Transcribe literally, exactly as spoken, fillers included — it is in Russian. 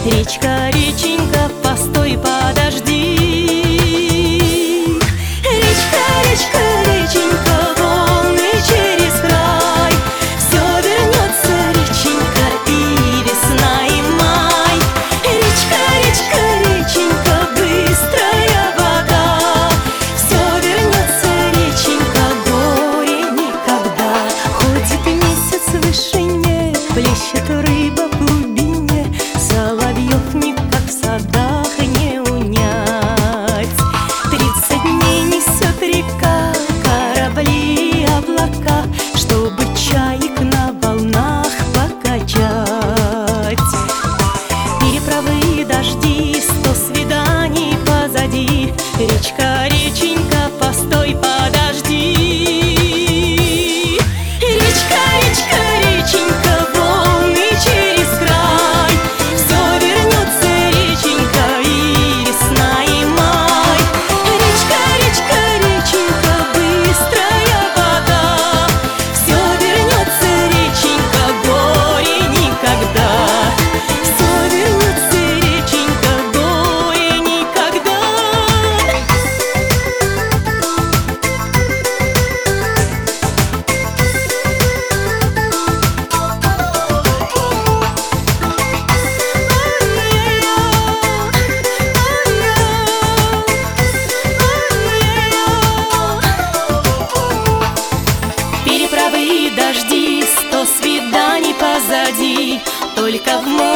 Речка, реченька, постой, подожди. Речка, речка, реченька, волны через край. Все вернется, реченька, и весна, и май. Речка, речка, реченька, быстрая вода. Все вернется, реченька, горе никогда. Ходит месяц в вышине, плещет рыба в глубине. Соловьев никак в садах не унять. Тридцать дней несет река, корабли и облака, чтобы чаек на волнах покачать. Переправы и дожди, сто свиданий позади. Речка, реченька, постой, подожди. Речка, речка, реченька, волны через край. Все вернется, реченька, и весна, и май. Речка, речка, реченька, быстрая вода. Все вернется, реченька, горе никогда. Все вернется, реченька, горе никогда. Переправы и дожди, сто свиданий позади. Только в море